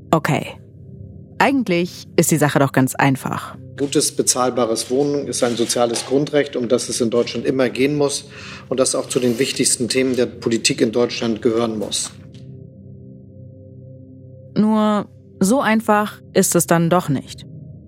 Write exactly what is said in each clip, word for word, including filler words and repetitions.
Okay. Eigentlich ist die Sache doch ganz einfach. Gutes, bezahlbares Wohnen ist ein soziales Grundrecht, um das es in Deutschland immer gehen muss und das auch zu den wichtigsten Themen der Politik in Deutschland gehören muss. Nur so einfach ist es dann doch nicht.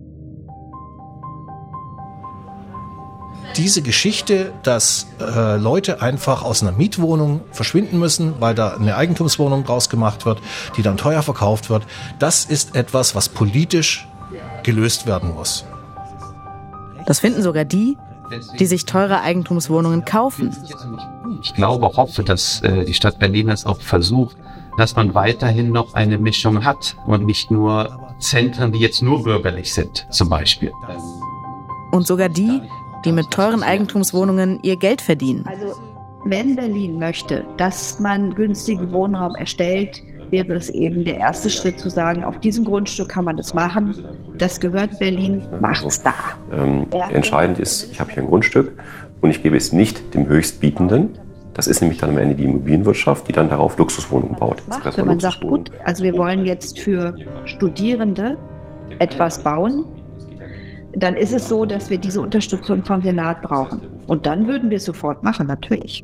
Diese Geschichte, dass äh, Leute einfach aus einer Mietwohnung verschwinden müssen, weil da eine Eigentumswohnung draus gemacht wird, die dann teuer verkauft wird, das ist etwas, was politisch gelöst werden muss. Das finden sogar die, die sich teure Eigentumswohnungen kaufen. Ich glaube, hoffe, dass äh, die Stadt Berlin das auch versucht, dass man weiterhin noch eine Mischung hat und nicht nur Zentren, die jetzt nur bürgerlich sind, zum Beispiel. Und sogar die, die mit teuren Eigentumswohnungen ihr Geld verdienen. Also wenn Berlin möchte, dass man günstigen Wohnraum erstellt, wäre es eben der erste Schritt zu sagen, auf diesem Grundstück kann man das machen, das gehört Berlin, macht's da. Ähm, entscheidend ist, ich habe hier ein Grundstück und ich gebe es nicht dem Höchstbietenden. Das ist nämlich dann am Ende die Immobilienwirtschaft, die dann darauf Luxuswohnungen baut. Macht, wenn man sagt, gut, also wir wollen jetzt für Studierende etwas bauen, dann ist es so, dass wir diese Unterstützung vom Senat brauchen. Und dann würden wir es sofort machen, natürlich.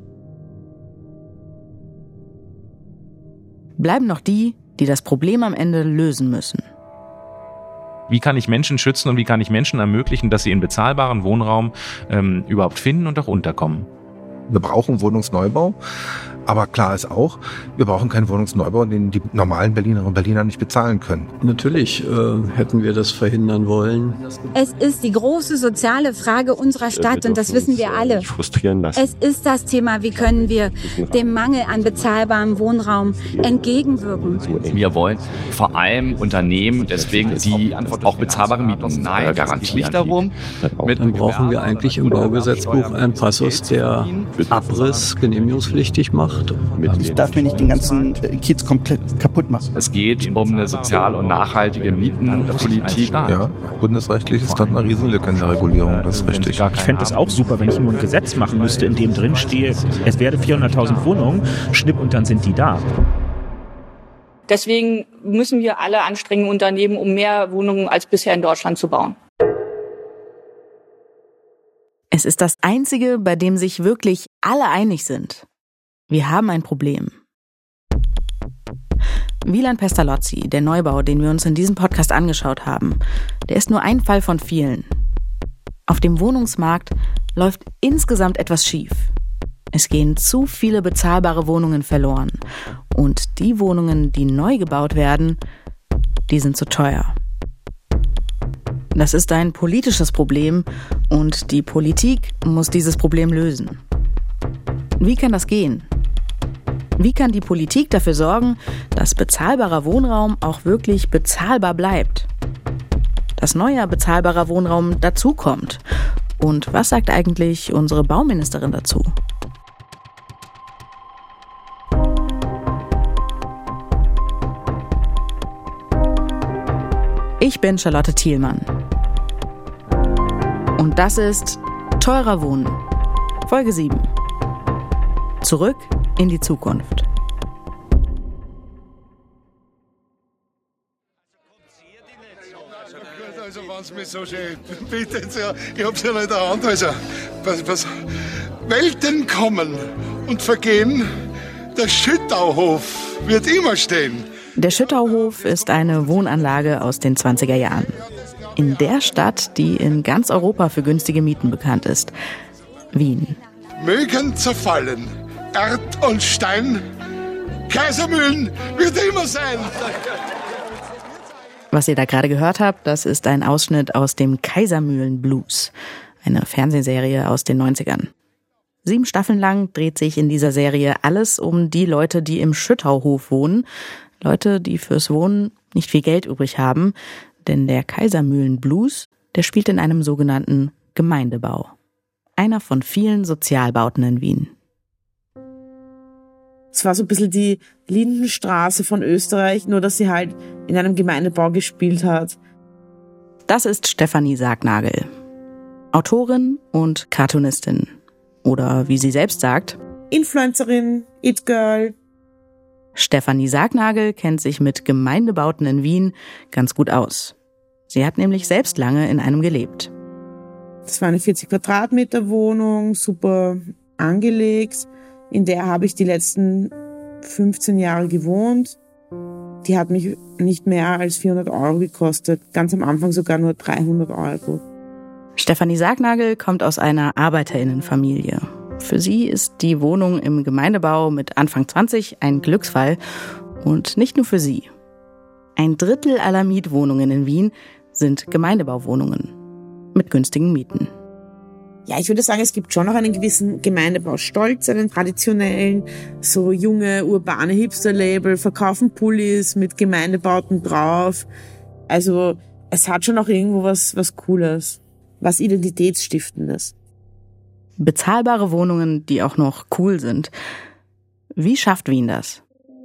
Bleiben noch die, die das Problem am Ende lösen müssen. Wie kann ich Menschen schützen und wie kann ich Menschen ermöglichen, dass sie in bezahlbaren Wohnraum ähm, überhaupt finden und auch unterkommen? Wir brauchen Wohnungsneubau, aber klar ist auch, wir brauchen keinen Wohnungsneubau, den die normalen Berlinerinnen und Berliner nicht bezahlen können. Natürlich äh, hätten wir das verhindern wollen. Es ist die große soziale Frage unserer Stadt und das wissen wir alle. Frustrieren lassen. Es ist das Thema, wie können wir dem Mangel an bezahlbarem Wohnraum entgegenwirken. Wir wollen vor allem Unternehmen, deswegen die auch bezahlbare Mieten garantieren. Nicht darum, mit Dann brauchen wir eigentlich im Baugesetzbuch einen Passus, der Abriss genehmigungspflichtig macht. Ich darf mir nicht den ganzen Kiez komplett kaputt machen. Es geht um eine sozial und nachhaltige Mietenpolitik. Ja, bundesrechtlich ist das eine Riesenlücke in der Regulierung, das ist richtig. Ich fände es auch super, wenn ich nur ein Gesetz machen müsste, in dem drin stehe, es werde vierhunderttausend Wohnungen, schnipp und dann sind die da. Deswegen müssen wir alle Anstrengungen unternehmen, um mehr Wohnungen als bisher in Deutschland zu bauen. Es ist das Einzige, bei dem sich wirklich alle einig sind. Wir haben ein Problem. Wieland Pestalozzi, der Neubau, den wir uns in diesem Podcast angeschaut haben, der ist nur ein Fall von vielen. Auf dem Wohnungsmarkt läuft insgesamt etwas schief. Es gehen zu viele bezahlbare Wohnungen verloren. Und die Wohnungen, die neu gebaut werden, die sind zu teuer. Das ist ein politisches Problem und die Politik muss dieses Problem lösen. Wie kann das gehen? Wie kann die Politik dafür sorgen, dass bezahlbarer Wohnraum auch wirklich bezahlbar bleibt? Dass neuer bezahlbarer Wohnraum dazukommt? Und was sagt eigentlich unsere Bauministerin dazu? Ich bin Charlotte Thielmann. Und das ist Teurer Wohnen, Folge sieben. Zurück in die Zukunft. Also, wenn es mich so schön bittet, ich hab's ja nicht in der Hand. Also, was, was, Welten kommen und vergehen, der Schüttauhof wird immer stehen. Der Schüttauhof ist eine Wohnanlage aus den zwanziger Jahren. In der Stadt, die in ganz Europa für günstige Mieten bekannt ist. Wien. Mögen zerfallen, Erd und Stein, Kaisermühlen wird immer sein. Was ihr da gerade gehört habt, das ist ein Ausschnitt aus dem Kaisermühlen Blues, eine Fernsehserie aus den neunzigern. Sieben Staffeln lang dreht sich in dieser Serie alles um die Leute, die im Schüttauhof wohnen. Leute, die fürs Wohnen nicht viel Geld übrig haben, denn der Kaisermühlen Blues, der spielt in einem sogenannten Gemeindebau. Einer von vielen Sozialbauten in Wien. Es war so ein bisschen die Lindenstraße von Österreich, nur dass sie halt in einem Gemeindebau gespielt hat. Das ist Stefanie Sargnagel, Autorin und Cartoonistin. Oder wie sie selbst sagt, Influencerin, It Girl. Stefanie Sargnagel kennt sich mit Gemeindebauten in Wien ganz gut aus. Sie hat nämlich selbst lange in einem gelebt. Das war eine vierzig Quadratmeter Wohnung, super angelegt. In der habe ich die letzten fünfzehn Jahre gewohnt. Die hat mich nicht mehr als vierhundert Euro gekostet. Ganz am Anfang sogar nur dreihundert Euro. Stefanie Sargnagel kommt aus einer ArbeiterInnenfamilie. Für sie ist die Wohnung im Gemeindebau mit Anfang zwanzig ein Glücksfall. Und nicht nur für sie. Ein Drittel aller Mietwohnungen in Wien sind Gemeindebauwohnungen mit günstigen Mieten. Ja, ich würde sagen, es gibt schon noch einen gewissen Gemeindebaustolz, einen traditionellen, so junge, urbane Hipster-Label, verkaufen Pullis mit Gemeindebauten drauf. Also es hat schon auch irgendwo was, was Cooles, was Identitätsstiftendes. Bezahlbare Wohnungen, die auch noch cool sind. Wie schafft Wien das?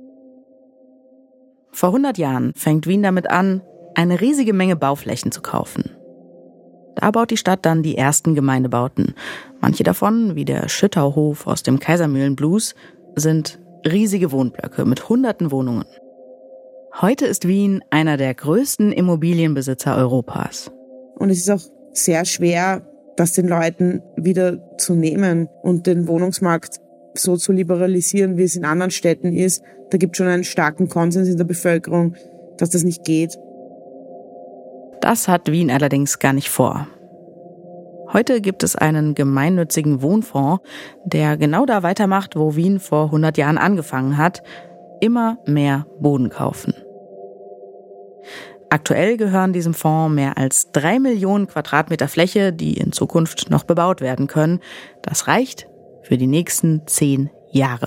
Vor hundert Jahren fängt Wien damit an, eine riesige Menge Bauflächen zu kaufen. Da baut die Stadt dann die ersten Gemeindebauten. Manche davon, wie der Schüttauhof aus dem Kaisermühlen-Blues, sind riesige Wohnblöcke mit hunderten Wohnungen. Heute ist Wien einer der größten Immobilienbesitzer Europas. Und es ist auch sehr schwer, das den Leuten wieder zu nehmen und den Wohnungsmarkt so zu liberalisieren, wie es in anderen Städten ist. Da gibt es schon einen starken Konsens in der Bevölkerung, dass das nicht geht. Das hat Wien allerdings gar nicht vor. Heute gibt es einen gemeinnützigen Wohnfonds, der genau da weitermacht, wo Wien vor hundert Jahren angefangen hat, immer mehr Boden kaufen. Aktuell gehören diesem Fonds mehr als drei Millionen Quadratmeter Fläche, die in Zukunft noch bebaut werden können. Das reicht für die nächsten zehn Jahre.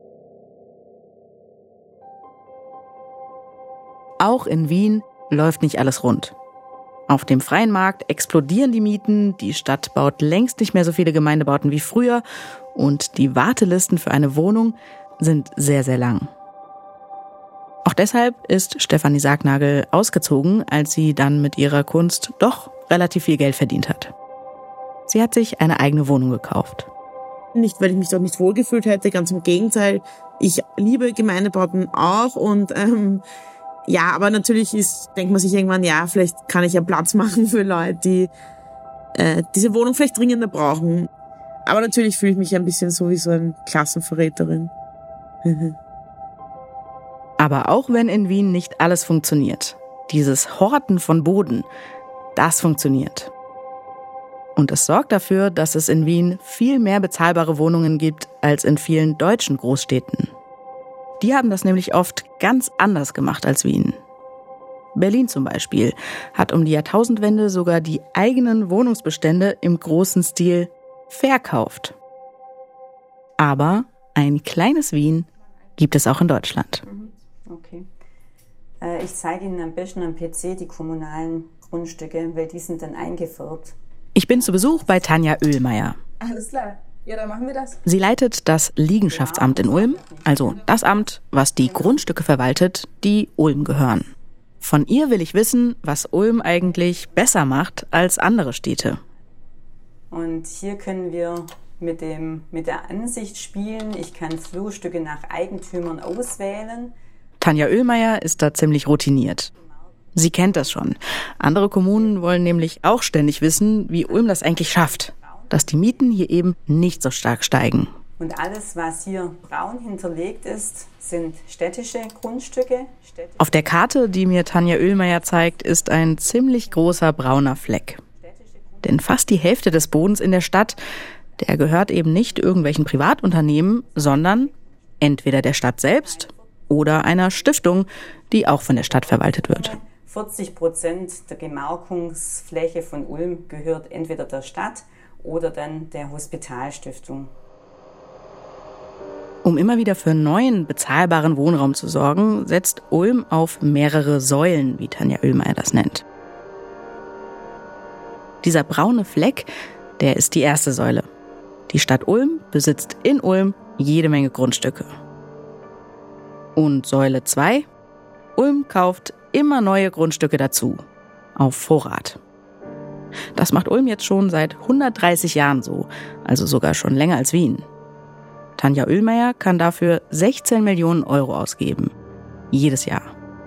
Auch in Wien läuft nicht alles rund. Auf dem freien Markt explodieren die Mieten, die Stadt baut längst nicht mehr so viele Gemeindebauten wie früher und die Wartelisten für eine Wohnung sind sehr, sehr lang. Auch deshalb ist Stefanie Sargnagel ausgezogen, als sie dann mit ihrer Kunst doch relativ viel Geld verdient hat. Sie hat sich eine eigene Wohnung gekauft. Nicht, weil ich mich dort nicht wohlgefühlt hätte, ganz im Gegenteil. Ich liebe Gemeindebauten auch und ähm, ja, aber natürlich ist, denkt man sich irgendwann, ja, vielleicht kann ich ja Platz machen für Leute, die äh, diese Wohnung vielleicht dringender brauchen. Aber natürlich fühle ich mich ein bisschen so wie so eine Klassenverräterin. Aber auch wenn in Wien nicht alles funktioniert, dieses Horten von Boden, das funktioniert. Und es sorgt dafür, dass es in Wien viel mehr bezahlbare Wohnungen gibt als in vielen deutschen Großstädten. Die haben das nämlich oft ganz anders gemacht als Wien. Berlin zum Beispiel hat um die Jahrtausendwende sogar die eigenen Wohnungsbestände im großen Stil verkauft. Aber ein kleines Wien gibt es auch in Deutschland. Okay. Äh, ich zeige Ihnen am besten am P C die kommunalen Grundstücke, weil die sind dann eingefärbt. Ich bin zu Besuch bei Tanja Oehlmeier. Alles klar. Ja, dann machen wir das. Sie leitet das Liegenschaftsamt in Ulm, also das Amt, was die Grundstücke verwaltet, die Ulm gehören. Von ihr will ich wissen, was Ulm eigentlich besser macht als andere Städte. Und hier können wir mit, dem, mit der Ansicht spielen. Ich kann Flurstücke nach Eigentümern auswählen. Tanja Oehlmeier ist da ziemlich routiniert. Sie kennt das schon. Andere Kommunen wollen nämlich auch ständig wissen, wie Ulm das eigentlich schafft, dass die Mieten hier eben nicht so stark steigen. Und alles, was hier braun hinterlegt ist, sind städtische Grundstücke. Städtische Auf der Karte, die mir Tanja Oehlmeier zeigt, ist ein ziemlich großer brauner Fleck. Denn fast die Hälfte des Bodens in der Stadt, der gehört eben nicht irgendwelchen Privatunternehmen, sondern entweder der Stadt selbst oder einer Stiftung, die auch von der Stadt verwaltet wird. vierzig Prozent der Gemarkungsfläche von Ulm gehört entweder der Stadt oder dann der Hospitalstiftung. Um immer wieder für neuen, bezahlbaren Wohnraum zu sorgen, setzt Ulm auf mehrere Säulen, wie Tanja Oehlmeier das nennt. Dieser braune Fleck, der ist die erste Säule. Die Stadt Ulm besitzt in Ulm jede Menge Grundstücke. Und Säule zwei, Ulm kauft immer neue Grundstücke dazu, auf Vorrat. Das macht Ulm jetzt schon seit hundertdreißig Jahren so, also sogar schon länger als Wien. Tanja Oehlmeier kann dafür sechzehn Millionen Euro ausgeben. Jedes Jahr.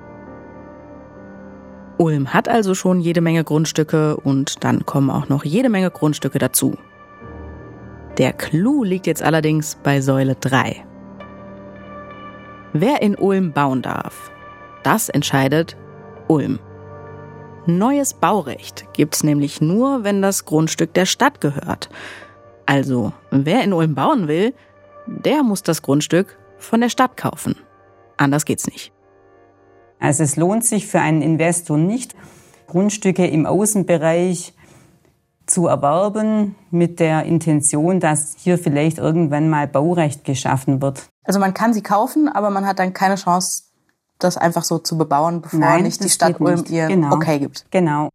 Ulm hat also schon jede Menge Grundstücke und dann kommen auch noch jede Menge Grundstücke dazu. Der Clou liegt jetzt allerdings bei Säule drei. Wer in Ulm bauen darf, das entscheidet Ulm. Neues Baurecht gibt's nämlich nur, wenn das Grundstück der Stadt gehört. Also, wer in Ulm bauen will, der muss das Grundstück von der Stadt kaufen. Anders geht's nicht. Also es lohnt sich für einen Investor nicht, Grundstücke im Außenbereich zu erwerben mit der Intention, dass hier vielleicht irgendwann mal Baurecht geschaffen wird. Also man kann sie kaufen, aber man hat dann keine Chance, das einfach so zu bebauen, bevor Nein, nicht die Stadt Ulm nicht. ihr Genau. Okay gibt. Genau.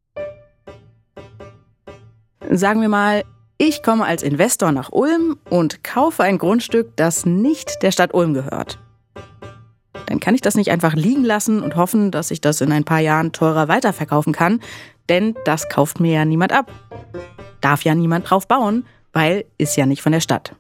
Sagen wir mal, ich komme als Investor nach Ulm und kaufe ein Grundstück, das nicht der Stadt Ulm gehört. Dann kann ich das nicht einfach liegen lassen und hoffen, dass ich das in ein paar Jahren teurer weiterverkaufen kann, denn das kauft mir ja niemand ab. Darf ja niemand drauf bauen, weil ist ja nicht von der Stadt.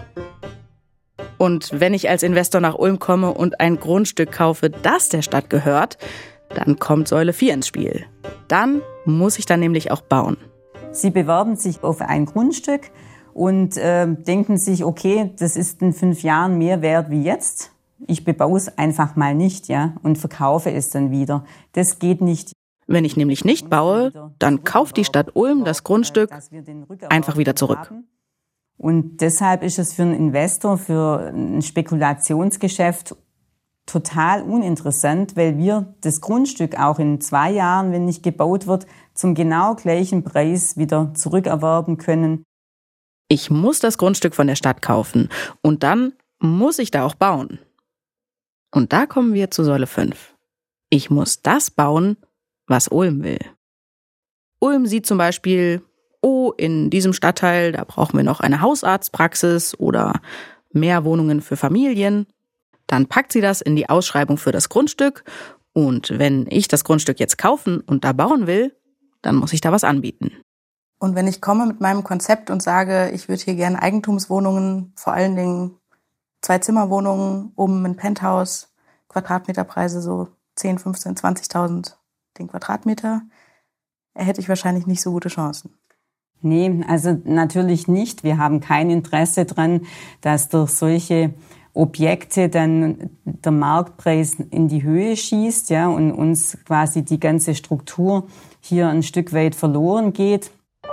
Und wenn ich als Investor nach Ulm komme und ein Grundstück kaufe, das der Stadt gehört, dann kommt Säule vier ins Spiel. Dann muss ich dann nämlich auch bauen. Sie bewerben sich auf ein Grundstück und äh, denken sich, okay, das ist in fünf Jahren mehr wert wie jetzt. Ich bebaue es einfach mal nicht, ja, und verkaufe es dann wieder. Das geht nicht. Wenn ich nämlich nicht baue, dann kauft die Stadt Ulm das Grundstück einfach wieder zurück. Und deshalb ist es für einen Investor, für ein Spekulationsgeschäft total uninteressant, weil wir das Grundstück auch in zwei Jahren, wenn nicht gebaut wird, zum genau gleichen Preis wieder zurückerwerben können. Ich muss das Grundstück von der Stadt kaufen und dann muss ich da auch bauen. Und da kommen wir zu Säule fünf. Ich muss das bauen, was Ulm will. Ulm sieht zum Beispiel, oh, in diesem Stadtteil, da brauchen wir noch eine Hausarztpraxis oder mehr Wohnungen für Familien. Dann packt sie das in die Ausschreibung für das Grundstück und wenn ich das Grundstück jetzt kaufen und da bauen will, dann muss ich da was anbieten. Und wenn ich komme mit meinem Konzept und sage, ich würde hier gerne Eigentumswohnungen, vor allen Dingen Zwei-Zimmer-Wohnungen um ein Penthouse, Quadratmeterpreise so zehn, fünfzehn, zwanzigtausend den Quadratmeter, hätte ich wahrscheinlich nicht so gute Chancen. Nee, also natürlich nicht. Wir haben kein Interesse dran, dass durch solche Objekte dann der Marktpreis in die Höhe schießt, ja, und uns quasi die ganze Struktur hier ein Stück weit verloren geht.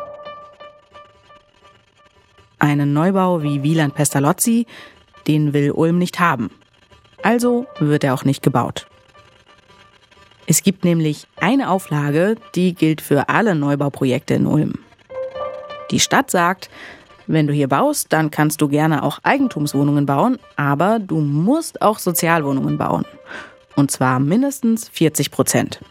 Einen Neubau wie Wieland Pestalozzi, den will Ulm nicht haben. Also wird er auch nicht gebaut. Es gibt nämlich eine Auflage, die gilt für alle Neubauprojekte in Ulm. Die Stadt sagt, wenn du hier baust, dann kannst du gerne auch Eigentumswohnungen bauen, aber du musst auch Sozialwohnungen bauen. Und zwar mindestens vierzig Prozent.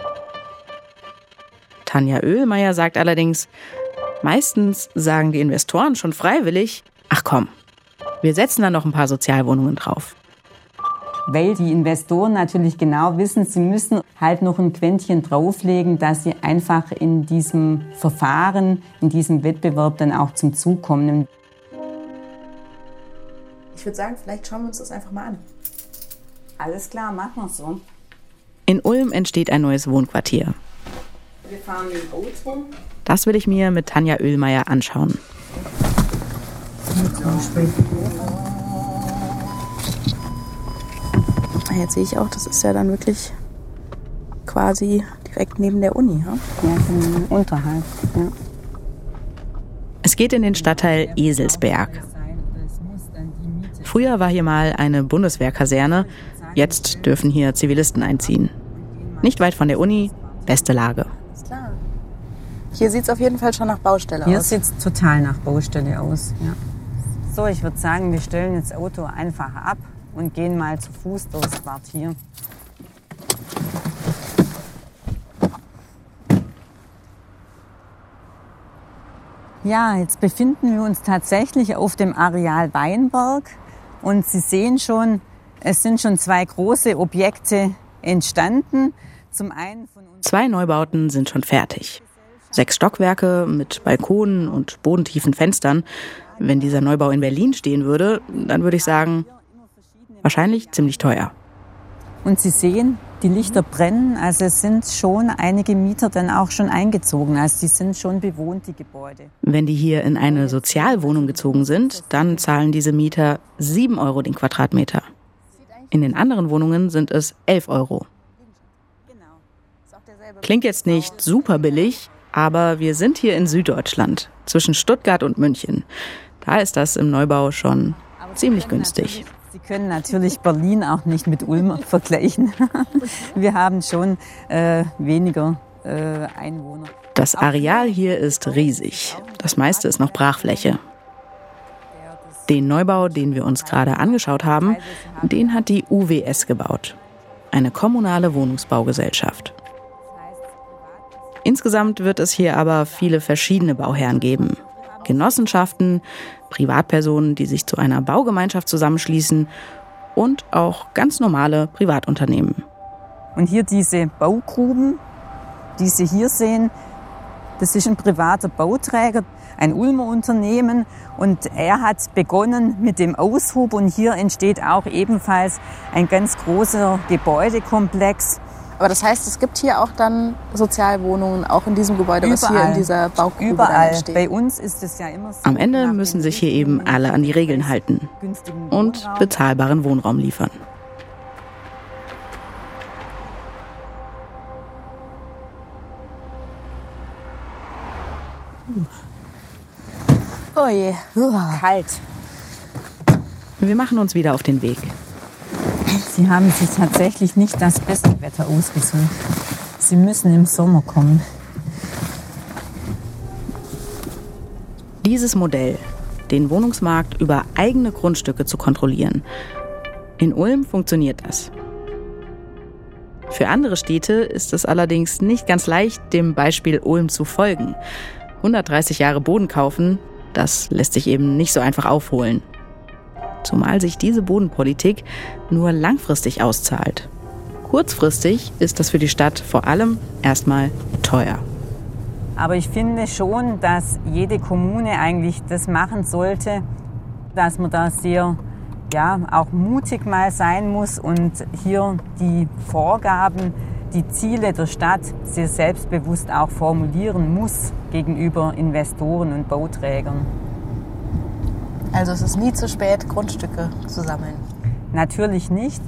Tanja Oehlmeier sagt allerdings, meistens sagen die Investoren schon freiwillig, ach komm, wir setzen da noch ein paar Sozialwohnungen drauf. Weil die Investoren natürlich genau wissen, sie müssen halt noch ein Quäntchen drauflegen, dass sie einfach in diesem Verfahren, in diesem Wettbewerb dann auch zum Zug kommen. Ich würde sagen, vielleicht schauen wir uns das einfach mal an. Alles klar, machen wir so. In Ulm entsteht ein neues Wohnquartier. Wir fahren mit dem Auto. Das will ich mir mit Tanja Oehlmeier anschauen. Jetzt sehe ich auch, das ist ja dann wirklich quasi direkt neben der Uni. Ja, ja unterhalb. Ja. Es geht in den Stadtteil Eselsberg. Früher war hier mal eine Bundeswehrkaserne, jetzt dürfen hier Zivilisten einziehen. Nicht weit von der Uni, beste Lage. Klar. Hier sieht es auf jeden Fall schon nach Baustelle Hier aus. Hier sieht es total nach Baustelle aus. Ja. So, ich würde sagen, wir stellen jetzt das Auto einfach ab und gehen mal zu Fuß durchs Quartier. Ja, jetzt befinden wir uns tatsächlich auf dem Areal Weinberg und Sie sehen schon, es sind schon zwei große Objekte entstanden. Zum einen von uns Zwei Neubauten sind schon fertig. Sechs Stockwerke mit Balkonen und bodentiefen Fenstern. Wenn dieser Neubau in Berlin stehen würde, dann würde ich sagen, wahrscheinlich ziemlich teuer. Und Sie sehen, die Lichter brennen, also es sind schon einige Mieter dann auch schon eingezogen, also die sind schon bewohnt, die Gebäude. Wenn die hier in eine Sozialwohnung gezogen sind, dann zahlen diese Mieter sieben Euro den Quadratmeter. In den anderen Wohnungen sind es elf Euro. Klingt jetzt nicht super billig, aber wir sind hier in Süddeutschland, zwischen Stuttgart und München. Da ist das im Neubau schon ziemlich günstig. Sie können natürlich Berlin auch nicht mit Ulm vergleichen. Wir haben schon äh, weniger äh, Einwohner. Das Areal hier ist riesig. Das meiste ist noch Brachfläche. Den Neubau, den wir uns gerade angeschaut haben, den hat die U W S gebaut. Eine kommunale Wohnungsbaugesellschaft. Insgesamt wird es hier aber viele verschiedene Bauherren geben. Genossenschaften, Privatpersonen, die sich zu einer Baugemeinschaft zusammenschließen und auch ganz normale Privatunternehmen. Und hier diese Baugruben, die Sie hier sehen, das ist ein privater Bauträger, ein Ulmer Unternehmen und er hat begonnen mit dem Aushub und hier entsteht auch ebenfalls ein ganz großer Gebäudekomplex. Aber das heißt, es gibt hier auch dann Sozialwohnungen, auch in diesem Gebäude, Überall. was hier in dieser Baugrube Überall. entsteht. Bei uns ist es ja immer so. Am Ende müssen sich hier eben alle an die Regeln halten und bezahlbaren Wohnraum liefern. Oh je, kalt. Wir machen uns wieder auf den Weg. Sie haben sich tatsächlich nicht das beste Wetter ausgesucht. Sie müssen im Sommer kommen. Dieses Modell, den Wohnungsmarkt über eigene Grundstücke zu kontrollieren. In Ulm funktioniert das. Für andere Städte ist es allerdings nicht ganz leicht, dem Beispiel Ulm zu folgen. hundertdreißig Jahre Boden kaufen, das lässt sich eben nicht so einfach aufholen. Zumal sich diese Bodenpolitik nur langfristig auszahlt. Kurzfristig ist das für die Stadt vor allem erstmal teuer. Aber ich finde schon, dass jede Kommune eigentlich das machen sollte, dass man da sehr, ja, auch mutig mal sein muss und hier die Vorgaben, die Ziele der Stadt sehr selbstbewusst auch formulieren muss gegenüber Investoren und Bauträgern. Also es ist nie zu spät, Grundstücke zu sammeln. Natürlich nicht.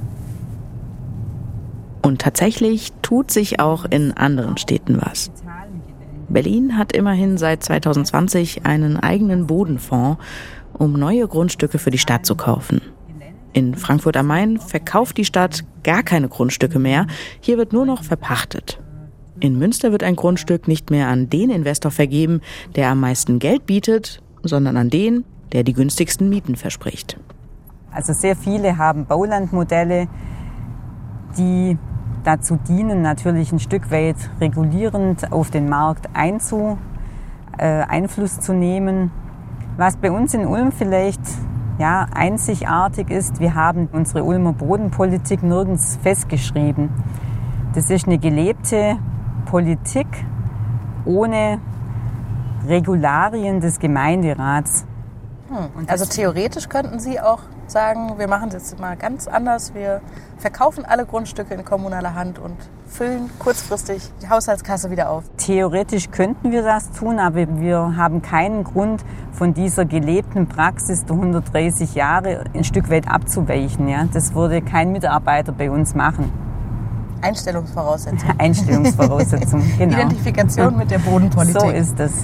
Und tatsächlich tut sich auch in anderen Städten was. Berlin hat immerhin seit zwanzig zwanzig einen eigenen Bodenfonds, um neue Grundstücke für die Stadt zu kaufen. In Frankfurt am Main verkauft die Stadt gar keine Grundstücke mehr. Hier wird nur noch verpachtet. In Münster wird ein Grundstück nicht mehr an den Investor vergeben, der am meisten Geld bietet, sondern an den, der die günstigsten Mieten verspricht. Also sehr viele haben Baulandmodelle, die dazu dienen, natürlich ein Stück weit regulierend auf den Markt einzu, äh, Einfluss zu nehmen. Was bei uns in Ulm vielleicht ja, einzigartig ist, wir haben unsere Ulmer Bodenpolitik nirgends festgeschrieben. Das ist eine gelebte Politik ohne Regularien des Gemeinderats. Hm. Also theoretisch könnten Sie auch sagen, wir machen es jetzt mal ganz anders. Wir verkaufen alle Grundstücke in kommunaler Hand und füllen kurzfristig die Haushaltskasse wieder auf. Theoretisch könnten wir das tun, aber wir haben keinen Grund, von dieser gelebten Praxis der hundertdreißig Jahre ein Stück weit abzuweichen. Ja? Das würde kein Mitarbeiter bei uns machen. Einstellungsvoraussetzung. Einstellungsvoraussetzung, genau. Identifikation mit der Bodenpolitik. So ist es.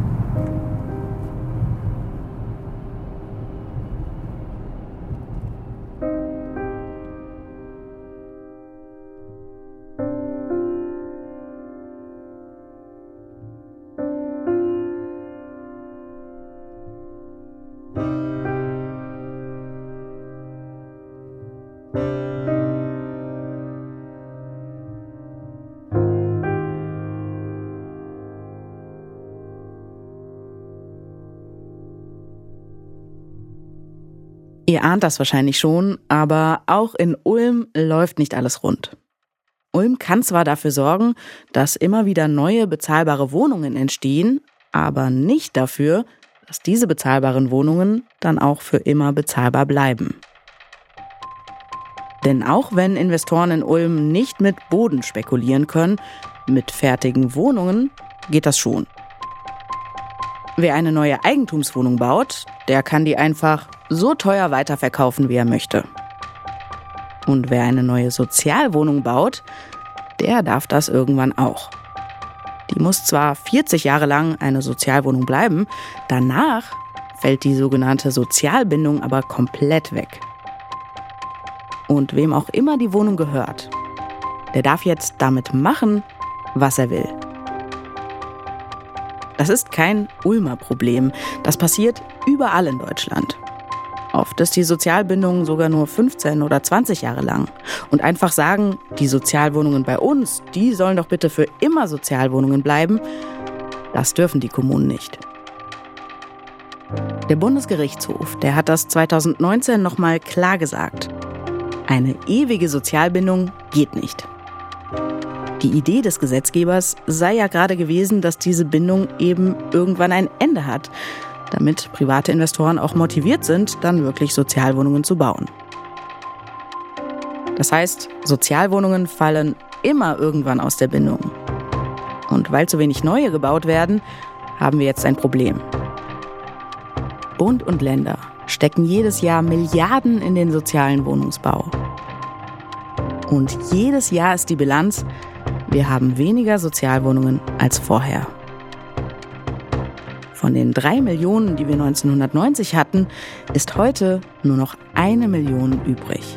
Ihr ahnt das wahrscheinlich schon, aber auch in Ulm läuft nicht alles rund. Ulm kann zwar dafür sorgen, dass immer wieder neue bezahlbare Wohnungen entstehen, aber nicht dafür, dass diese bezahlbaren Wohnungen dann auch für immer bezahlbar bleiben. Denn auch wenn Investoren in Ulm nicht mit Boden spekulieren können, mit fertigen Wohnungen geht das schon. Wer eine neue Eigentumswohnung baut, der kann die einfach so teuer weiterverkaufen, wie er möchte. Und wer eine neue Sozialwohnung baut, der darf das irgendwann auch. Die muss zwar vierzig Jahre lang eine Sozialwohnung bleiben, danach fällt die sogenannte Sozialbindung aber komplett weg. Und wem auch immer die Wohnung gehört, der darf jetzt damit machen, was er will. Das ist kein Ulmer Problem. Das passiert überall in Deutschland. Oft ist die Sozialbindung sogar nur fünfzehn oder zwanzig Jahre lang. Und einfach sagen, die Sozialwohnungen bei uns, die sollen doch bitte für immer Sozialwohnungen bleiben, das dürfen die Kommunen nicht. Der Bundesgerichtshof, der hat das zweitausendneunzehn nochmal klar gesagt. Eine ewige Sozialbindung geht nicht. Die Idee des Gesetzgebers sei ja gerade gewesen, dass diese Bindung eben irgendwann ein Ende hat, damit private Investoren auch motiviert sind, dann wirklich Sozialwohnungen zu bauen. Das heißt, Sozialwohnungen fallen immer irgendwann aus der Bindung. Und weil zu wenig neue gebaut werden, haben wir jetzt ein Problem. Bund und Länder stecken jedes Jahr Milliarden in den sozialen Wohnungsbau. Und jedes Jahr ist die Bilanz, wir haben weniger Sozialwohnungen als vorher. Von den drei Millionen, die wir neunzehnhundertneunzig hatten, ist heute nur noch eine Million übrig.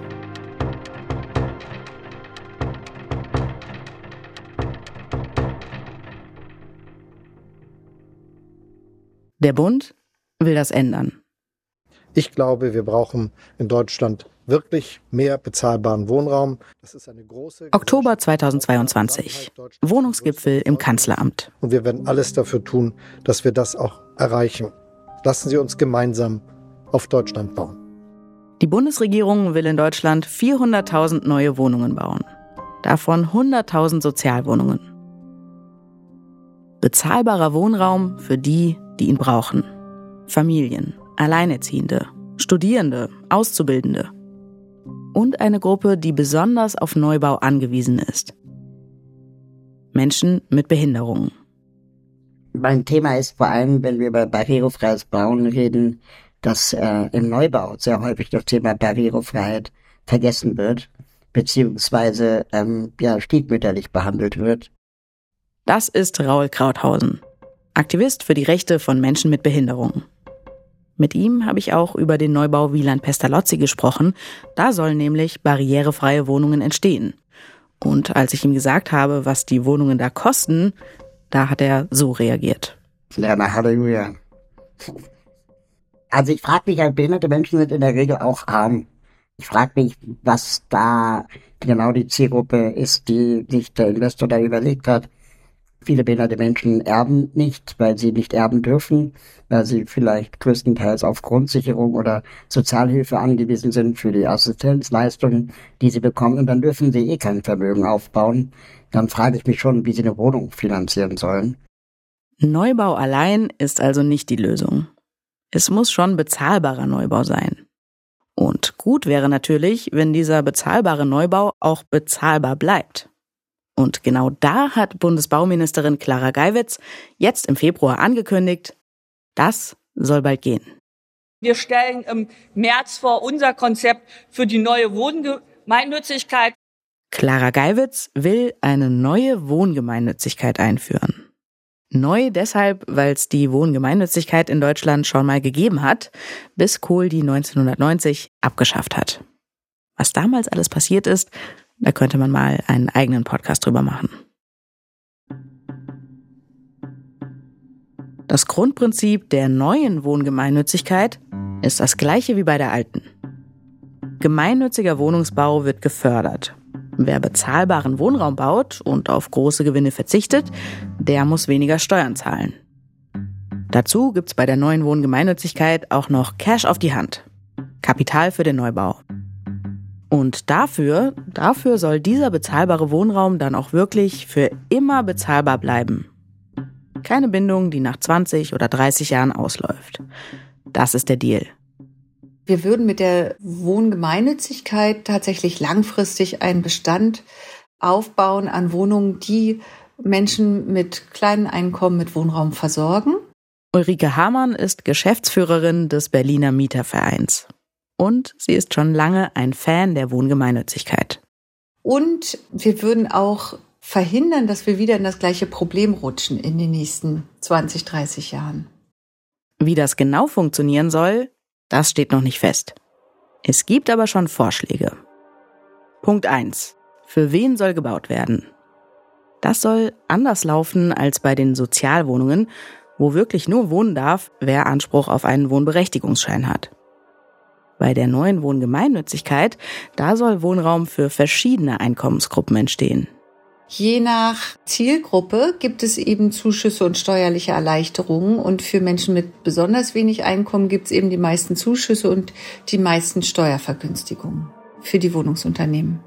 Der Bund will das ändern. Ich glaube, wir brauchen in Deutschland wirklich mehr bezahlbaren Wohnraum. Das ist eine große Oktober zweitausendzweiundzwanzig. Wohnungsgipfel im Kanzleramt. Und wir werden alles dafür tun, dass wir das auch erreichen. Lassen Sie uns gemeinsam auf Deutschland bauen. Die Bundesregierung will in Deutschland vierhunderttausend neue Wohnungen bauen. Davon hunderttausend Sozialwohnungen. Bezahlbarer Wohnraum für die, die ihn brauchen. Familien, Alleinerziehende, Studierende, Auszubildende. Und eine Gruppe, die besonders auf Neubau angewiesen ist. Menschen mit Behinderungen. Mein Thema ist vor allem, wenn wir über barrierefreies Bauen reden, dass äh, im Neubau sehr häufig das Thema Barrierefreiheit vergessen wird, beziehungsweise ähm, ja, stiefmütterlich behandelt wird. Das ist Raul Krauthausen, Aktivist für die Rechte von Menschen mit Behinderungen. Mit ihm habe ich auch über den Neubau Wieland-Pestalozzi gesprochen. Da sollen nämlich barrierefreie Wohnungen entstehen. Und als ich ihm gesagt habe, was die Wohnungen da kosten, da hat er so reagiert. Ja, na Halleluja. Also ich frage mich, behinderte Menschen sind in der Regel auch arm. Ich frage mich, was da genau die Zielgruppe ist, die sich der Investor da überlegt hat. Viele behinderte Menschen erben nicht, weil sie nicht erben dürfen, weil sie vielleicht größtenteils auf Grundsicherung oder Sozialhilfe angewiesen sind für die Assistenzleistungen, die sie bekommen. Und dann dürfen sie eh kein Vermögen aufbauen. Dann frage ich mich schon, wie sie eine Wohnung finanzieren sollen. Neubau allein ist also nicht die Lösung. Es muss schon bezahlbarer Neubau sein. Und gut wäre natürlich, wenn dieser bezahlbare Neubau auch bezahlbar bleibt. Und genau da hat Bundesbauministerin Clara Geiwitz jetzt im Februar angekündigt, das soll bald gehen. Wir stellen im März vor unser Konzept für die neue Wohngemeinnützigkeit. Clara Geiwitz will eine neue Wohngemeinnützigkeit einführen. Neu deshalb, weil es die Wohngemeinnützigkeit in Deutschland schon mal gegeben hat, bis Kohl die neunzehnhundertneunzig abgeschafft hat. Was damals alles passiert ist, da könnte man mal einen eigenen Podcast drüber machen. Das Grundprinzip der neuen Wohngemeinnützigkeit ist das gleiche wie bei der alten. Gemeinnütziger Wohnungsbau wird gefördert. Wer bezahlbaren Wohnraum baut und auf große Gewinne verzichtet, der muss weniger Steuern zahlen. Dazu gibt's bei der neuen Wohngemeinnützigkeit auch noch Cash auf die Hand. Kapital für den Neubau. Und dafür, dafür soll dieser bezahlbare Wohnraum dann auch wirklich für immer bezahlbar bleiben. Keine Bindung, die nach zwanzig oder dreißig Jahren ausläuft. Das ist der Deal. Wir würden mit der Wohngemeinnützigkeit tatsächlich langfristig einen Bestand aufbauen an Wohnungen, die Menschen mit kleinen Einkommen mit Wohnraum versorgen. Ulrike Hamann ist Geschäftsführerin des Berliner Mietervereins. Und sie ist schon lange ein Fan der Wohngemeinnützigkeit. Und wir würden auch verhindern, dass wir wieder in das gleiche Problem rutschen in den nächsten zwanzig, dreißig Jahren. Wie das genau funktionieren soll, das steht noch nicht fest. Es gibt aber schon Vorschläge. Punkt eins. Für wen soll gebaut werden? Das soll anders laufen als bei den Sozialwohnungen, wo wirklich nur wohnen darf, wer Anspruch auf einen Wohnberechtigungsschein hat. Bei der neuen Wohngemeinnützigkeit, da soll Wohnraum für verschiedene Einkommensgruppen entstehen. Je nach Zielgruppe gibt es eben Zuschüsse und steuerliche Erleichterungen. Und für Menschen mit besonders wenig Einkommen gibt es eben die meisten Zuschüsse und die meisten Steuervergünstigungen für die Wohnungsunternehmen.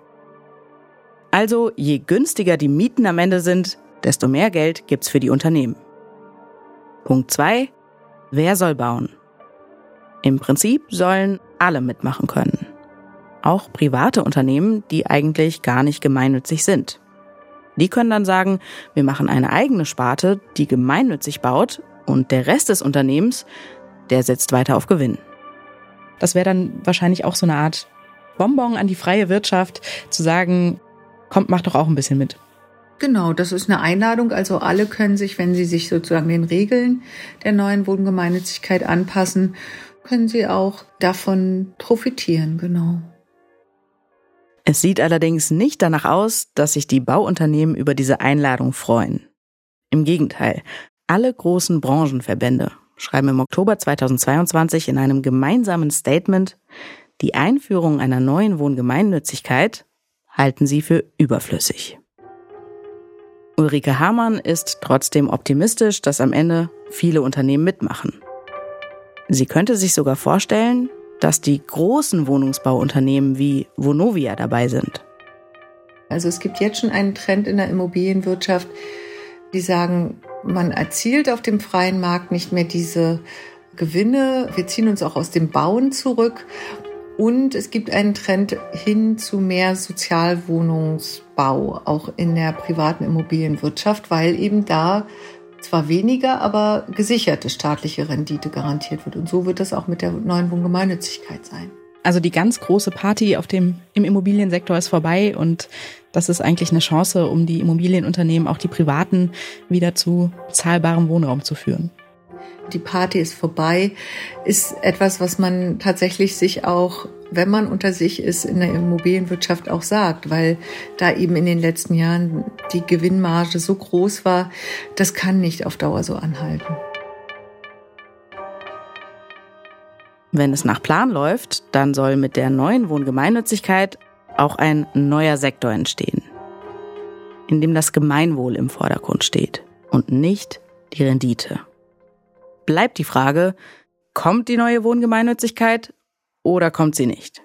Also je günstiger die Mieten am Ende sind, desto mehr Geld gibt's für die Unternehmen. Punkt zwei. Wer soll bauen? Im Prinzip sollen alle mitmachen können. Auch private Unternehmen, die eigentlich gar nicht gemeinnützig sind. Die können dann sagen, wir machen eine eigene Sparte, die gemeinnützig baut, und der Rest des Unternehmens, der setzt weiter auf Gewinn. Das wäre dann wahrscheinlich auch so eine Art Bonbon an die freie Wirtschaft, zu sagen, kommt, macht doch auch ein bisschen mit. Genau, das ist eine Einladung. Also alle können sich, wenn sie sich sozusagen den Regeln der neuen Wohngemeinnützigkeit anpassen, können sie auch davon profitieren, genau. Es sieht allerdings nicht danach aus, dass sich die Bauunternehmen über diese Einladung freuen. Im Gegenteil, alle großen Branchenverbände schreiben im Oktober zweitausendzweiundzwanzig in einem gemeinsamen Statement, die Einführung einer neuen Wohngemeinnützigkeit halten sie für überflüssig. Ulrike Hamann ist trotzdem optimistisch, dass am Ende viele Unternehmen mitmachen. Sie könnte sich sogar vorstellen, dass die großen Wohnungsbauunternehmen wie Vonovia dabei sind. Also es gibt jetzt schon einen Trend in der Immobilienwirtschaft, die sagen, man erzielt auf dem freien Markt nicht mehr diese Gewinne. Wir ziehen uns auch aus dem Bauen zurück. Und es gibt einen Trend hin zu mehr Sozialwohnungsbau, auch in der privaten Immobilienwirtschaft, weil eben da zwar weniger, aber gesicherte staatliche Rendite garantiert wird. Und so wird das auch mit der neuen Wohngemeinnützigkeit sein. Also die ganz große Party auf dem, im Immobiliensektor ist vorbei und das ist eigentlich eine Chance, um die Immobilienunternehmen, auch die privaten, wieder zu zahlbarem Wohnraum zu führen. Die Party ist vorbei, ist etwas, was man tatsächlich sich auch, wenn man unter sich ist, in der Immobilienwirtschaft auch sagt, weil da eben in den letzten Jahren die Gewinnmarge so groß war, das kann nicht auf Dauer so anhalten. Wenn es nach Plan läuft, dann soll mit der neuen Wohngemeinnützigkeit auch ein neuer Sektor entstehen, in dem das Gemeinwohl im Vordergrund steht und nicht die Rendite. Bleibt die Frage, kommt die neue Wohngemeinnützigkeit oder kommt sie nicht?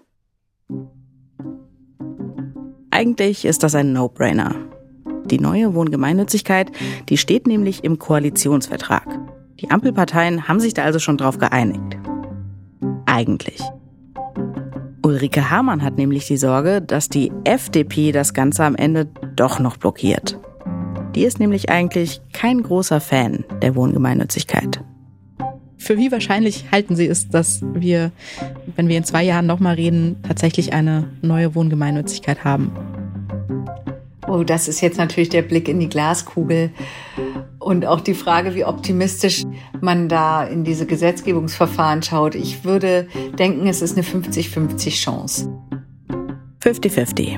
Eigentlich ist das ein No-Brainer. Die neue Wohngemeinnützigkeit, die steht nämlich im Koalitionsvertrag. Die Ampelparteien haben sich da also schon drauf geeinigt. Eigentlich. Ulrike Hamann hat nämlich die Sorge, dass die F D P das Ganze am Ende doch noch blockiert. Die ist nämlich eigentlich kein großer Fan der Wohngemeinnützigkeit. Für wie wahrscheinlich halten Sie es, dass wir, wenn wir in zwei Jahren nochmal reden, tatsächlich eine neue Wohngemeinnützigkeit haben? Oh, das ist jetzt natürlich der Blick in die Glaskugel und auch die Frage, wie optimistisch man da in diese Gesetzgebungsverfahren schaut. Ich würde denken, es ist eine fünfzig fünfzig Chance. fünfzig fünfzig.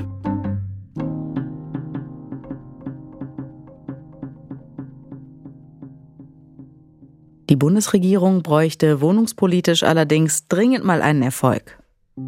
Die Bundesregierung bräuchte wohnungspolitisch allerdings dringend mal einen Erfolg.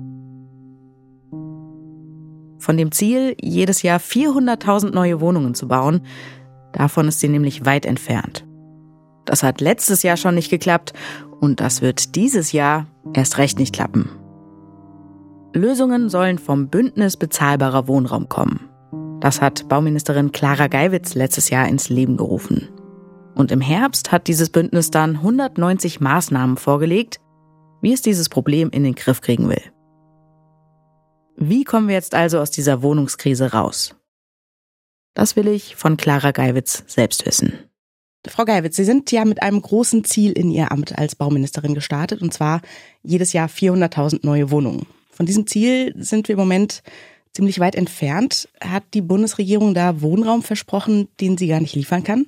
Von dem Ziel, jedes Jahr vierhunderttausend neue Wohnungen zu bauen, davon ist sie nämlich weit entfernt. Das hat letztes Jahr schon nicht geklappt und das wird dieses Jahr erst recht nicht klappen. Lösungen sollen vom Bündnis bezahlbarer Wohnraum kommen. Das hat Bauministerin Clara Geiwitz letztes Jahr ins Leben gerufen. Und im Herbst hat dieses Bündnis dann hundertneunzig Maßnahmen vorgelegt, wie es dieses Problem in den Griff kriegen will. Wie kommen wir jetzt also aus dieser Wohnungskrise raus? Das will ich von Clara Geiwitz selbst wissen. Frau Geiwitz, Sie sind ja mit einem großen Ziel in Ihr Amt als Bauministerin gestartet, und zwar jedes Jahr vierhunderttausend neue Wohnungen. Von diesem Ziel sind wir im Moment ziemlich weit entfernt. Hat die Bundesregierung da Wohnraum versprochen, den sie gar nicht liefern kann?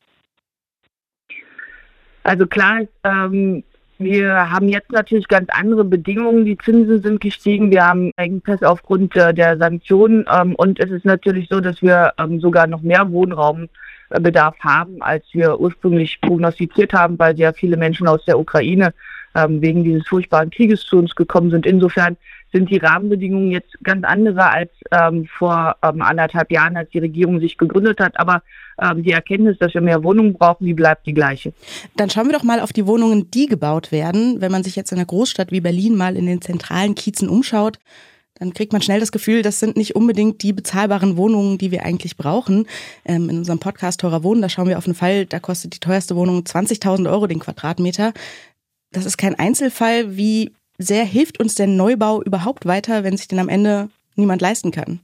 Also klar, ähm, wir haben jetzt natürlich ganz andere Bedingungen. Die Zinsen sind gestiegen. Wir haben Engpässe aufgrund äh, der Sanktionen. Ähm, und es ist natürlich so, dass wir ähm, sogar noch mehr Wohnraumbedarf haben, als wir ursprünglich prognostiziert haben, weil sehr viele Menschen aus der Ukraine ähm, wegen dieses furchtbaren Krieges zu uns gekommen sind. Insofern sind die Rahmenbedingungen jetzt ganz andere als ähm, vor ähm, anderthalb Jahren, als die Regierung sich gegründet hat. Aber ähm, die Erkenntnis, dass wir mehr Wohnungen brauchen, die bleibt die gleiche. Dann schauen wir doch mal auf die Wohnungen, die gebaut werden. Wenn man sich jetzt in einer Großstadt wie Berlin mal in den zentralen Kiezen umschaut, dann kriegt man schnell das Gefühl, das sind nicht unbedingt die bezahlbaren Wohnungen, die wir eigentlich brauchen. Ähm, in unserem Podcast Teurer Wohnen, da schauen wir auf einen Fall, da kostet die teuerste Wohnung zwanzigtausend Euro den Quadratmeter. Das ist kein Einzelfall. Wie sehr hilft uns der Neubau überhaupt weiter, wenn sich den am Ende niemand leisten kann?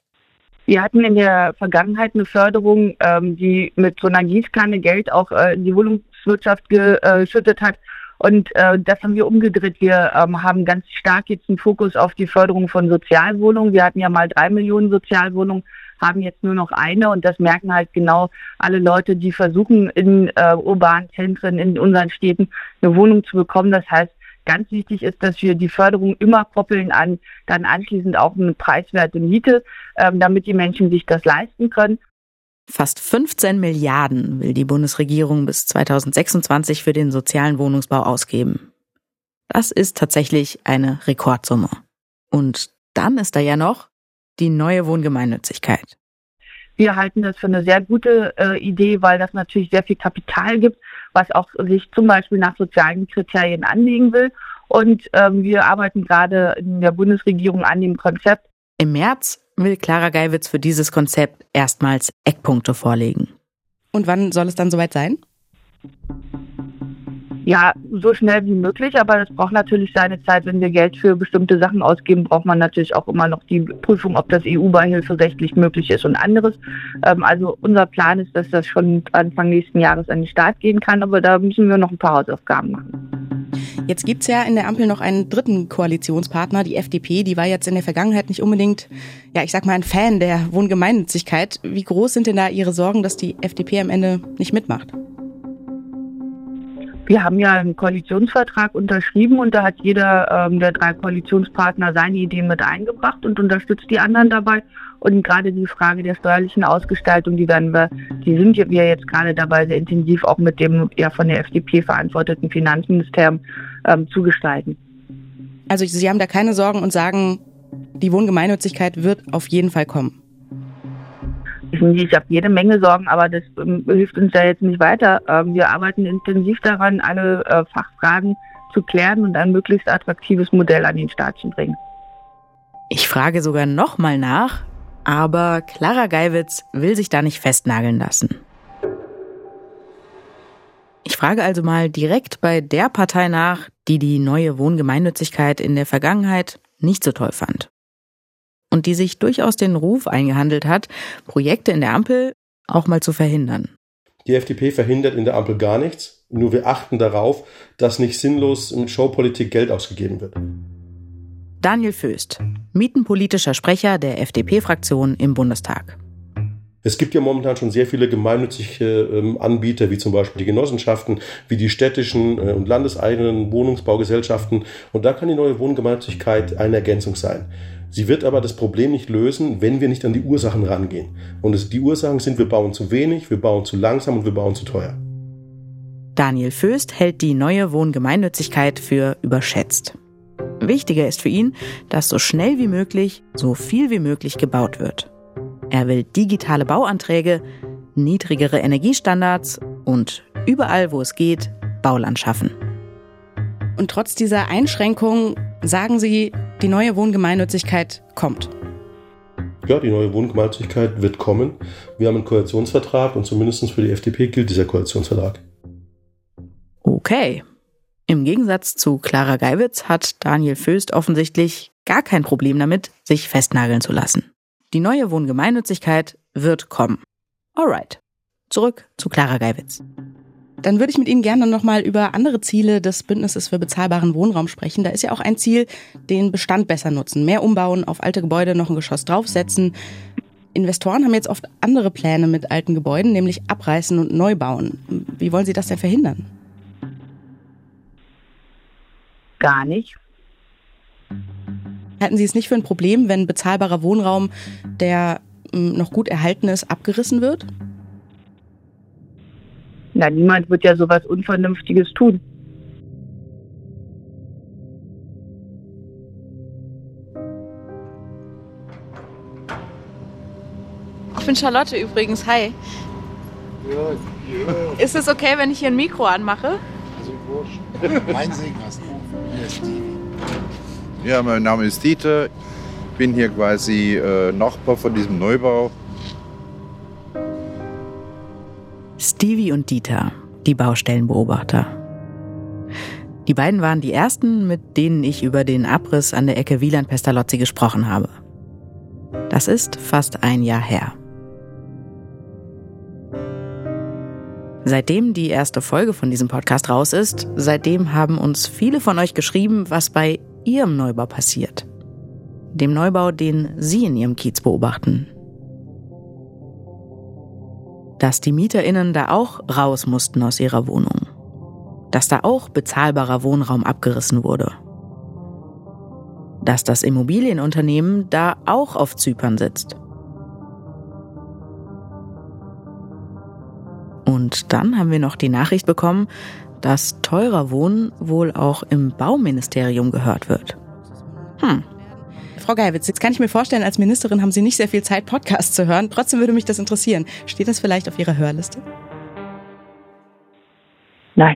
Wir hatten in der Vergangenheit eine Förderung, ähm, die mit so einer Gießkanne Geld auch äh, in die Wohnungswirtschaft geschüttet hat. Und äh, das haben wir umgedreht. Wir ähm, haben ganz stark jetzt einen Fokus auf die Förderung von Sozialwohnungen. Wir hatten ja mal drei Millionen Sozialwohnungen, haben jetzt nur noch eine. Und das merken halt genau alle Leute, die versuchen, in äh, urbanen Zentren, in unseren Städten eine Wohnung zu bekommen. Das heißt, ganz wichtig ist, dass wir die Förderung immer koppeln an dann anschließend auch eine preiswerte Miete, ähm, damit die Menschen sich das leisten können. Fast fünfzehn Milliarden will die Bundesregierung bis zweitausendsechsundzwanzig für den sozialen Wohnungsbau ausgeben. Das ist tatsächlich eine Rekordsumme. Und dann ist da ja noch die neue Wohngemeinnützigkeit. Wir halten das für eine sehr gute äh, Idee, weil das natürlich sehr viel Kapital gibt, was auch sich zum Beispiel nach sozialen Kriterien anlegen will. Und ähm, wir arbeiten gerade in der Bundesregierung an dem Konzept. Im März will Clara Geiwitz für dieses Konzept erstmals Eckpunkte vorlegen. Und wann soll es dann soweit sein? Ja, so schnell wie möglich, aber das braucht natürlich seine Zeit. Wenn wir Geld für bestimmte Sachen ausgeben, braucht man natürlich auch immer noch die Prüfung, ob das E U-Beihilfe rechtlich möglich ist und anderes. Ähm, also unser Plan ist, dass das schon Anfang nächsten Jahres an den Start gehen kann, aber da müssen wir noch ein paar Hausaufgaben machen. Jetzt gibt's ja in der Ampel noch einen dritten Koalitionspartner, die F D P. Die war jetzt in der Vergangenheit nicht unbedingt, ja, ich sag mal, ein Fan der Wohngemeinnützigkeit. Wie groß sind denn da Ihre Sorgen, dass die F D P am Ende nicht mitmacht? Wir haben ja einen Koalitionsvertrag unterschrieben und da hat jeder ähm, der drei Koalitionspartner seine Ideen mit eingebracht und unterstützt die anderen dabei. Und gerade die Frage der steuerlichen Ausgestaltung, die werden wir, die sind wir jetzt gerade dabei, sehr intensiv auch mit dem ja von der F D P verantworteten Finanzministerium ähm, zu gestalten. Also Sie haben da keine Sorgen und sagen, die Wohngemeinnützigkeit wird auf jeden Fall kommen. Ich habe jede Menge Sorgen, aber das ähm, hilft uns ja jetzt nicht weiter. Ähm, wir arbeiten intensiv daran, alle äh, Fachfragen zu klären und ein möglichst attraktives Modell an den Start zu bringen. Ich frage sogar noch mal nach, aber Clara Geiwitz will sich da nicht festnageln lassen. Ich frage also mal direkt bei der Partei nach, die die neue Wohngemeinnützigkeit in der Vergangenheit nicht so toll fand. Und die sich durchaus den Ruf eingehandelt hat, Projekte in der Ampel auch mal zu verhindern. Die F D P verhindert in der Ampel gar nichts, nur wir achten darauf, dass nicht sinnlos in Showpolitik Geld ausgegeben wird. Daniel Föst, mietenpolitischer Sprecher der F D P-Fraktion im Bundestag. Es gibt ja momentan schon sehr viele gemeinnützige ähm, Anbieter, wie zum Beispiel die Genossenschaften, wie die städtischen äh, und landeseigenen Wohnungsbaugesellschaften. Und da kann die neue Wohngemeinnützigkeit eine Ergänzung sein. Sie wird aber das Problem nicht lösen, wenn wir nicht an die Ursachen rangehen. Und es, die Ursachen sind, wir bauen zu wenig, wir bauen zu langsam und wir bauen zu teuer. Daniel Föst hält die neue Wohngemeinnützigkeit für überschätzt. Wichtiger ist für ihn, dass so schnell wie möglich, so viel wie möglich gebaut wird. Er will digitale Bauanträge, niedrigere Energiestandards und überall, wo es geht, Bauland schaffen. Und trotz dieser Einschränkungen sagen Sie, die neue Wohngemeinnützigkeit kommt. ja, die neue Wohngemeinnützigkeit wird kommen. Wir haben einen Koalitionsvertrag und zumindest für die F D P gilt dieser Koalitionsvertrag. Okay. Im Gegensatz zu Clara Geiwitz hat Daniel Föst offensichtlich gar kein Problem damit, sich festnageln zu lassen. Die neue Wohngemeinnützigkeit wird kommen. Alright. Zurück zu Clara Geiwitz. Dann würde ich mit Ihnen gerne noch mal über andere Ziele des Bündnisses für bezahlbaren Wohnraum sprechen. Da ist ja auch ein Ziel, den Bestand besser nutzen, mehr umbauen, auf alte Gebäude noch ein Geschoss draufsetzen. Investoren haben jetzt oft andere Pläne mit alten Gebäuden, nämlich abreißen und neu bauen. Wie wollen Sie das denn verhindern? Gar nicht. Halten Sie es nicht für ein Problem, wenn bezahlbarer Wohnraum, der noch gut erhalten ist, abgerissen wird? Na, niemand wird ja sowas Unvernünftiges tun. Ich bin Charlotte übrigens, hi. Ja, ja. Ist es okay, wenn ich hier ein Mikro anmache? Also wurscht. Mein Segen hast du. Hier ist Dieter. Ja, mein Name ist Dieter. Ich bin hier quasi äh, Nachbar von diesem Neubau. Stevie und Dieter, die Baustellenbeobachter. Die beiden waren die ersten, mit denen ich über den Abriss an der Ecke Wieland-Pestalozzi gesprochen habe. Das ist fast ein Jahr her. Seitdem die erste Folge von diesem Podcast raus ist, seitdem haben uns viele von euch geschrieben, was bei ihrem Neubau passiert. Dem Neubau, den sie in ihrem Kiez beobachten. Dass die MieterInnen da auch raus mussten aus ihrer Wohnung. Dass da auch bezahlbarer Wohnraum abgerissen wurde. Dass das Immobilienunternehmen da auch auf Zypern sitzt. Und dann haben wir noch die Nachricht bekommen, dass teurer Wohnen wohl auch im Bauministerium gehört wird. Hm. Frau Geiwitz, jetzt kann ich mir vorstellen, als Ministerin haben Sie nicht sehr viel Zeit, Podcasts zu hören. Trotzdem würde mich das interessieren. Steht das vielleicht auf Ihrer Hörliste? Nein.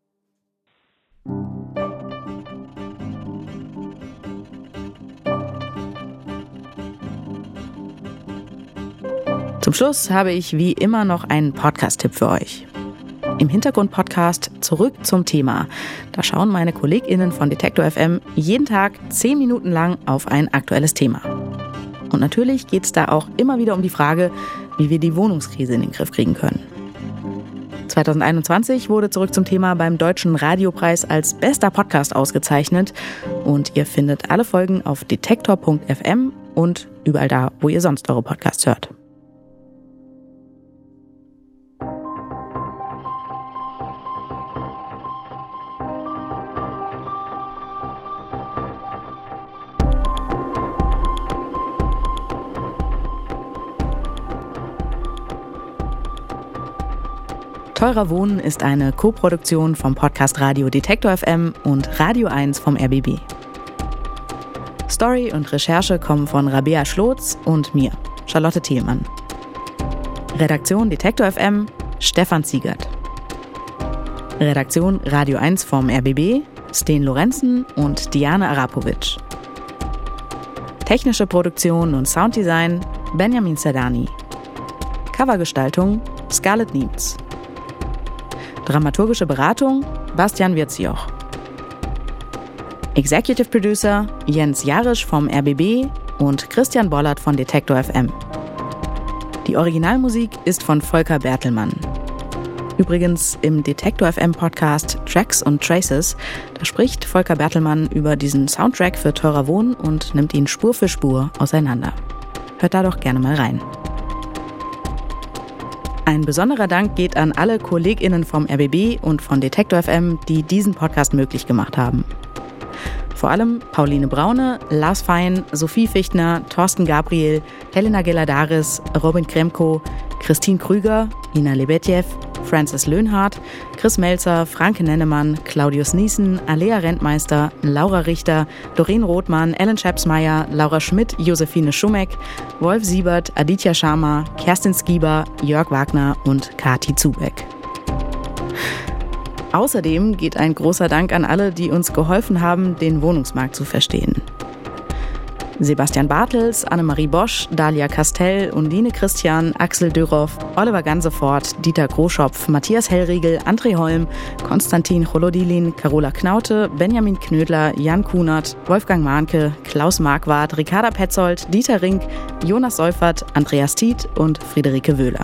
Zum Schluss habe ich wie immer noch einen Podcast-Tipp für euch. Im Hintergrund-Podcast Zurück zum Thema. Da schauen meine KollegInnen von Detektor F M jeden Tag zehn Minuten lang auf ein aktuelles Thema. Und natürlich geht es da auch immer wieder um die Frage, wie wir die Wohnungskrise in den Griff kriegen können. zwanzig einundzwanzig wurde Zurück zum Thema beim Deutschen Radiopreis als bester Podcast ausgezeichnet. Und ihr findet alle Folgen auf detektor punkt f m und überall da, wo ihr sonst eure Podcasts hört. Teurer Wohnen ist eine Co-Produktion vom Podcast Radio Detektor F M und Radio eins vom R B B. Story und Recherche kommen von Rabea Schlotz und mir, Charlotte Thielmann. Redaktion Detektor F M, Stefan Ziegert. Redaktion Radio eins vom R B B, Sten Lorenzen und Diane Arapovic. Technische Produktion und Sounddesign, Benjamin Zerdani. Covergestaltung, Scarlett Nietz. Dramaturgische Beratung, Bastian Wirzioch. Executive Producer, Jens Jarisch vom R B B und Christian Bollert von Detektor F M. Die Originalmusik ist von Volker Bertelmann. Übrigens im Detektor F M Podcast Tracks und Traces, da spricht Volker Bertelmann über diesen Soundtrack für Teurer Wohnen und nimmt ihn Spur für Spur auseinander. Hört da doch gerne mal rein. Ein besonderer Dank geht an alle KollegInnen vom R B B und von Detektor F M, die diesen Podcast möglich gemacht haben. Vor allem Pauline Braune, Lars Fein, Sophie Fichtner, Thorsten Gabriel, Helena Geladaris, Robin Kremko, Christine Krüger, Ina Lebetjew, Francis Löhnhardt, Chris Melzer, Franke Nennemann, Claudius Niesen, Alea Rentmeister, Laura Richter, Doreen Rothmann, Ellen Schepsmeier, Laura Schmidt, Josephine Schumeck, Wolf Siebert, Aditya Sharma, Kerstin Skieber, Jörg Wagner und Kati Zubeck. Außerdem geht ein großer Dank an alle, die uns geholfen haben, den Wohnungsmarkt zu verstehen. Sebastian Bartels, Annemarie Bosch, Dalia Castell, Undine Christian, Axel Dürhoff, Oliver Gansefort, Dieter Groschopf, Matthias Hellriegel, André Holm, Konstantin Cholodilin, Carola Knaute, Benjamin Knödler, Jan Kunert, Wolfgang Mahnke, Klaus Marquardt, Ricarda Petzold, Dieter Rink, Jonas Seufert, Andreas Tiet und Friederike Wöhler.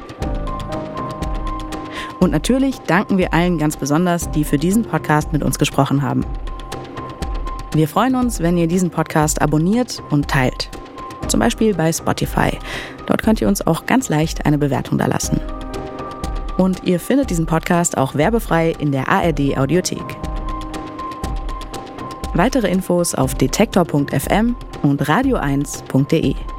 Und natürlich danken wir allen ganz besonders, die für diesen Podcast mit uns gesprochen haben. Wir freuen uns, wenn ihr diesen Podcast abonniert und teilt. Zum Beispiel bei Spotify. Dort könnt ihr uns auch ganz leicht eine Bewertung dalassen. Und ihr findet diesen Podcast auch werbefrei in der A R D Audiothek. Weitere Infos auf detektor punkt f m und radio eins punkt de.